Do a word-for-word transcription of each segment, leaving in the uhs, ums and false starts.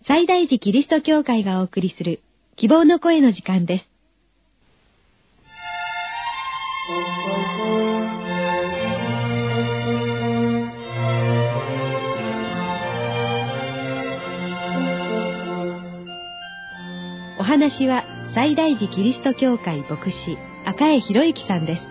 西大寺キリスト教会がお送りする希望の声の時間です。お話は西大寺キリスト教会牧師赤江博之さんです。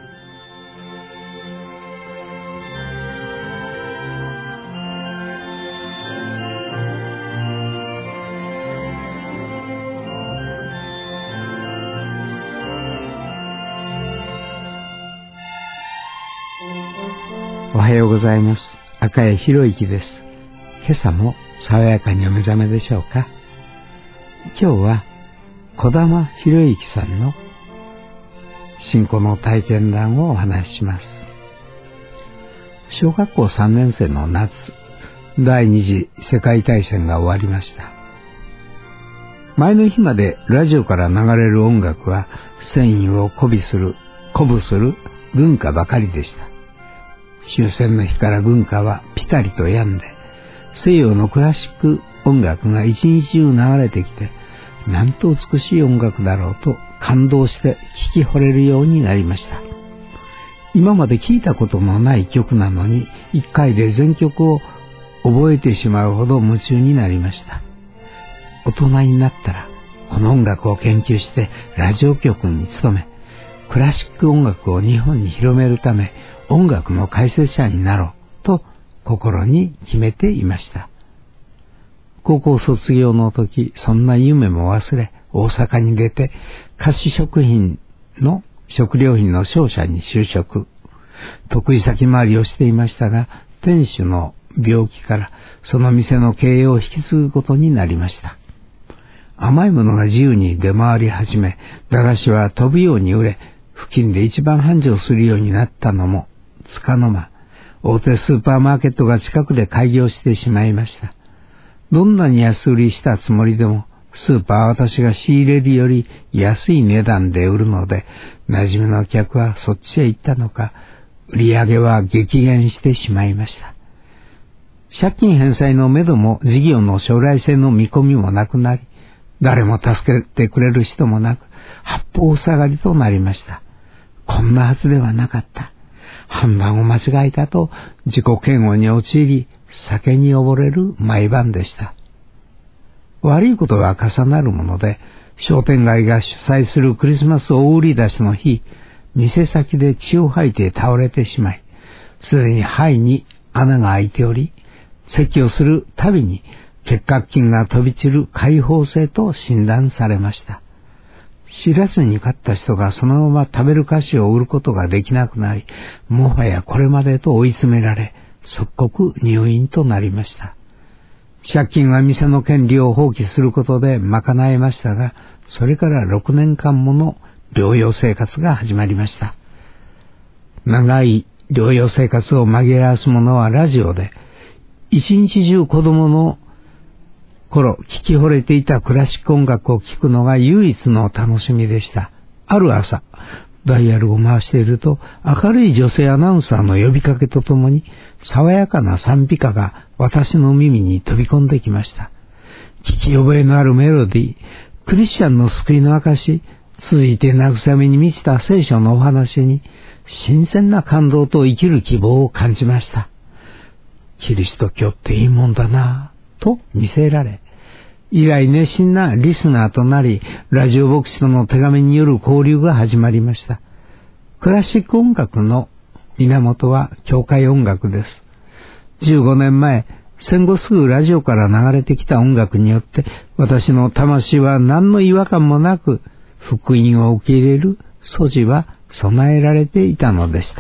おはようございます。赤江博之です。今朝も爽やかにお目覚めでしょうか。今日は児玉博之さんの信仰の体験談をお話しします。小学校さんねん生の夏、第二次世界大戦が終わりました。前の日までラジオから流れる音楽は戦意を鼓舞する、鼓舞する軍歌ばかりでした。終戦の日から軍歌はピタリと止んで、西洋のクラシック音楽が一日中流れてきて、なんと美しい音楽だろうと感動して聴き惚れるようになりました。今まで聴いたことのない曲なのに、一回で全曲を覚えてしまうほど夢中になりました。大人になったら、この音楽を研究してラジオ局に勤め、クラシック音楽を日本に広めるため、音楽の解説者になろうと心に決めていました。高校卒業の時、そんな夢も忘れ、大阪に出て菓子食品の食料品の商社に就職。得意先回りをしていましたが、店主の病気からその店の経営を引き継ぐことになりました。甘いものが自由に出回り始め、駄菓子は飛ぶように売れ、付近で一番繁盛するようになったのもつかの間、大手スーパーマーケットが近くで開業してしまいました。どんなに安売りしたつもりでも、スーパーは私が仕入れるより安い値段で売るので、馴染みの客はそっちへ行ったのか、売り上げは激減してしまいました。借金返済のめども事業の将来性の見込みもなくなり、誰も助けてくれる人もなく、八方塞がりとなりました。こんなはずではなかった。判断を間違えたと自己嫌悪に陥り、酒に溺れる毎晩でした。悪いことが重なるもので、商店街が主催するクリスマス大売り出しの日、店先で血を吐いて倒れてしまい、すでに肺に穴が開いており、咳をするたびに結核菌が飛び散る開放性と診断されました。知らずに買った人がそのまま食べる菓子を売ることができなくなり、もはやこれまでと追い詰められ、即刻入院となりました。借金は店の権利を放棄することで賄えましたが、それからろくねんかんもの療養生活が始まりました。長い療養生活を紛らわす者はラジオで、一日中子供の頃聞き惚れていたクラシック音楽を聴くのが唯一の楽しみでした。ある朝、ダイヤルを回していると、明るい女性アナウンサーの呼びかけとともに、爽やかな賛美歌が私の耳に飛び込んできました。聞き覚えのあるメロディー、クリスチャンの救いの証、続いて慰めに満ちた聖書のお話に、新鮮な感動と生きる希望を感じました。キリスト教っていいもんだなぁ、と見せられ、以来熱心なリスナーとなり、ラジオ牧師との手紙による交流が始まりました。クラシック音楽の源は教会音楽です。じゅうごねんまえ、戦後すぐラジオから流れてきた音楽によって、私の魂は何の違和感もなく、福音を受け入れる素地は備えられていたのでした。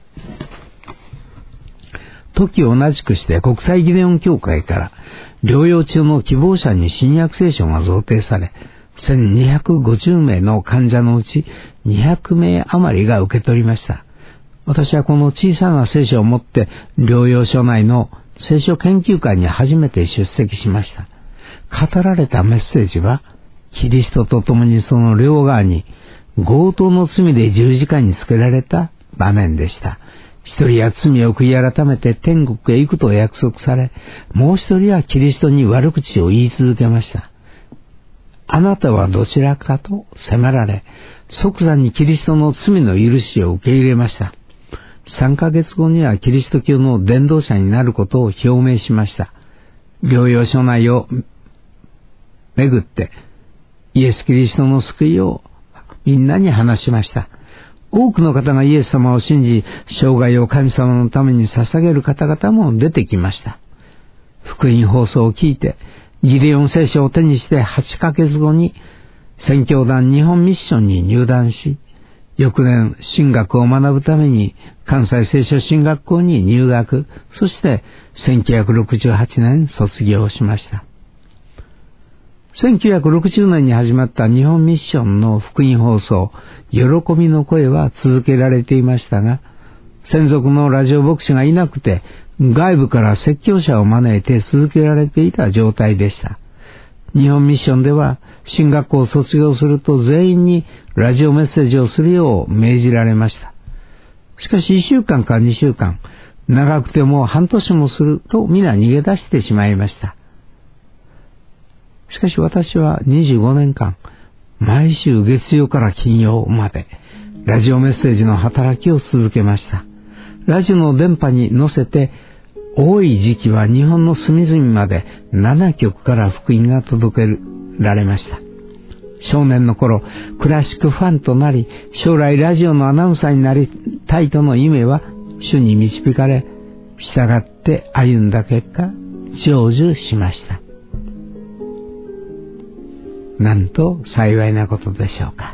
時を同じくして国際ギデオン教会から療養中の希望者に新約聖書が贈呈され、せんにひゃくごじゅうめいの患者のうちにひゃくめい余りが受け取りました。私はこの小さな聖書を持って療養所内の聖書研究会に初めて出席しました。語られたメッセージは、キリストと共にその両側に強盗の罪で十字架につけられた場面でした。 一人は罪を悔い改めて天国へ行くと約束され、もう一人はキリストに悪口を言い続けました。あなたはどちらかと迫られ、即座にキリストの罪の許しを受け入れました。さんかげつごにはキリスト教の伝道者になることを表明しました。療養所内を巡ってイエス・キリストの救いをみんなに話しました。多くの方がイエス様を信じ、生涯を神様のために捧げる方々も出てきました。福音放送を聞いて、ギデオン聖書を手にしてはちかげつごに宣教団日本ミッションに入団し、翌年神学を学ぶために関西聖書神学校に入学、そしてせんきゅうひゃくろくじゅうはちねん卒業しました。せんきゅうひゃくろくじゅうねんに始まった日本ミッションの福音放送、喜びの声は続けられていましたが、専属のラジオ牧師がいなくて、外部から説教者を招いて続けられていた状態でした。日本ミッションでは、神学校を卒業すると全員にラジオメッセージをするよう命じられました。しかしいっしゅうかんかにしゅうかん、長くても半年もすると皆逃げ出してしまいました。しかし私はにじゅうごねんかん、毎週月曜から金曜まで、ラジオメッセージの働きを続けました。ラジオの電波に乗せて、多い時期は日本の隅々までななきょくから福音が届けられました。少年の頃、クラシックファンとなり、将来ラジオのアナウンサーになりたいとの夢は主に導かれ、従って歩んだ結果、成就しました。なんと幸いなことでしょうか。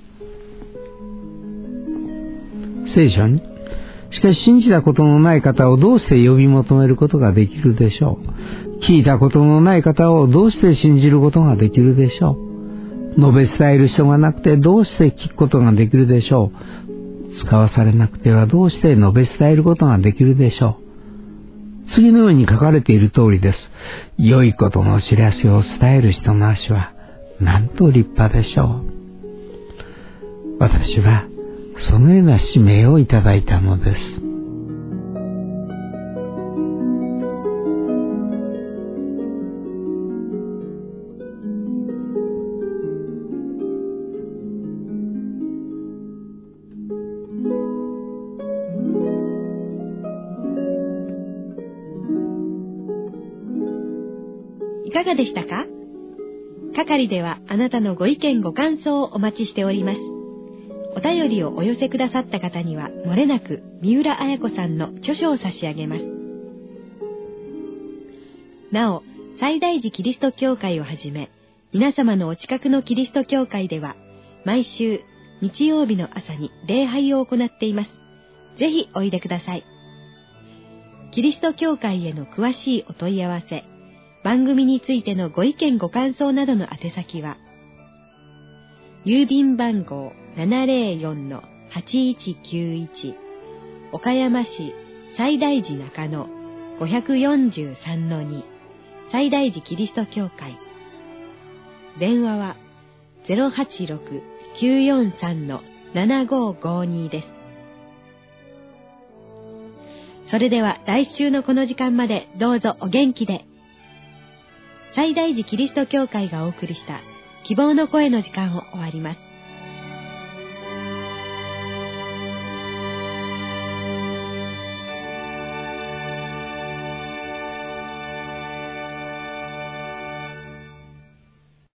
聖書に、しかし信じたことのない方をどうして呼び求めることができるでしょう。聞いたことのない方をどうして信じることができるでしょう。述べ伝える人がなくてどうして聞くことができるでしょう。使わされなくてはどうして述べ伝えることができるでしょう。次のように書かれている通りです。良いことの知らせを伝える人の足はなんと立派でしょう。私はそのような使命をいただいたのです。 いかがでしたか？係ではあなたのご意見ご感想をお待ちしております。お便りをお寄せくださった方には、もれなく三浦綾子さんの著書を差し上げます。なお、西大寺キリスト教会をはじめ、皆様のお近くのキリスト教会では、毎週日曜日の朝に礼拝を行っています。ぜひおいでください。キリスト教会への詳しいお問い合わせ、番組についてのご意見ご感想などの宛先は、郵便番号 ななぜろよんのはちいちきゅういち 岡山市西大寺中野 ごひゃくよんじゅうさんのに 西大寺キリスト教会。電話は ゼロはちろく きゅうよんさん ななごごに です。それでは来週のこの時間までどうぞお元気で。西大寺キリスト教会がお送りした希望の声の時間を終わります。